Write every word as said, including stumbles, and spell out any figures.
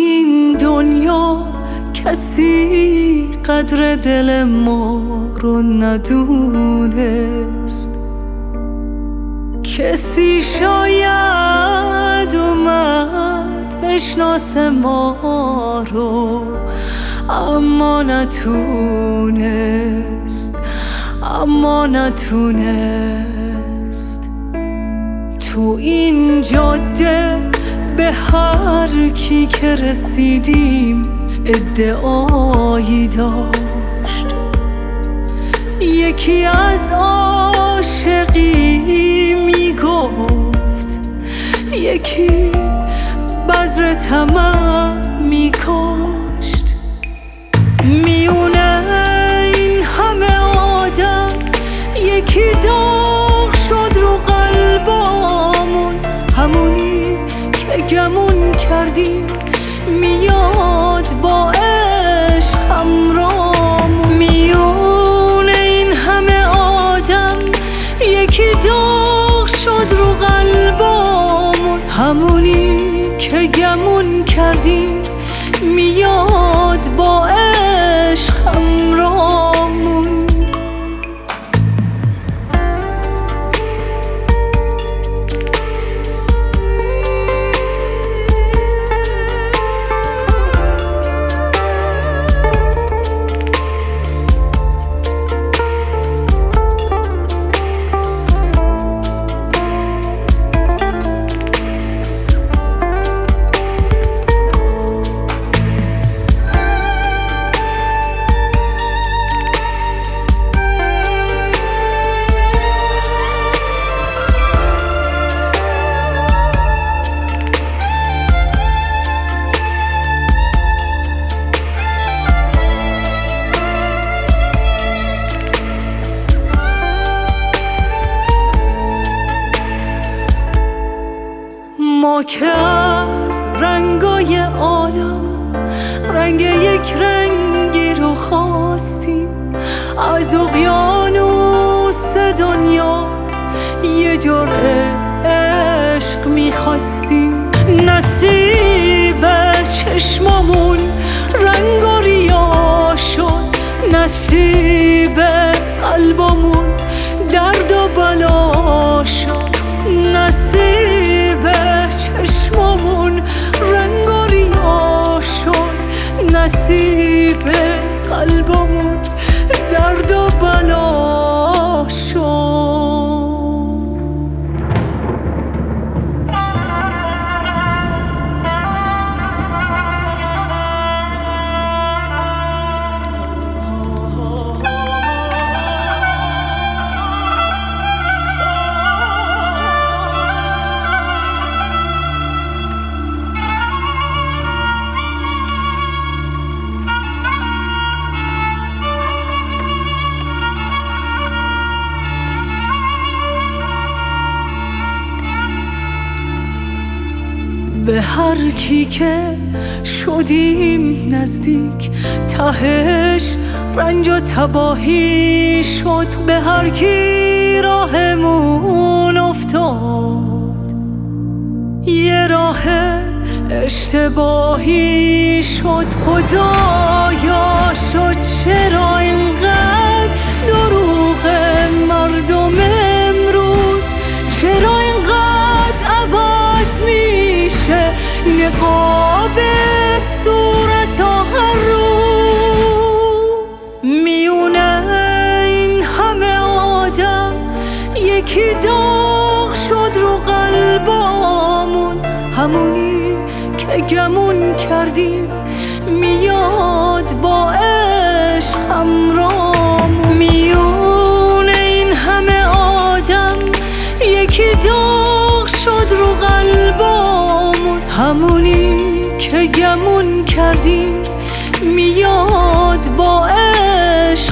این دنیا کسی قدر دل ما رو ندونست، کسی شاید اومد بشناسه ما رو اما نتونست، اما نتونست. تو این جاده به هر کی که رسیدیم ادعایی داشت، یکی از عاشقی میگفت، یکی بذر طمع میکاشت. میونه این همه آدم یکی داغ شد رو قلبامون، همونی که گمون کردیم میاد با عشق همرامون. میونه این همه آدم یکی داغ شد رو قلبامون، همونی که گمون کردیم میاد با عشق همرامون. ما که از رنگای عالم رنگ یک رنگی رو خواستیم، از اقیانوس دنیا یه جرعه عشق میخواستیم. نصیب چشمامون رنگ و ریا شد، نصیب قلبمون درد و بلا شد. نصیب چشمامون رنگ و ریا شد، نصیب قلبمون درد و بلا شد. به هر کی که شدیم نزدیک تهش رنج و تباهی شد، به هر کی راهمون افتاد یه راه اشتباهی شد. خدایا شد چرا اینقدر دروغ مردم امروز، چرا اینقدر عوض میشه نقاب صورت هر روز. میونه این همه آدم یکی داغ شد رو قلبامون، همونی که گمون کردیم میاد با عشق همرامون. میونه این همه آدم یکی داغ شد رو قلبامون، همونی که گمون کردیم میاد با عشق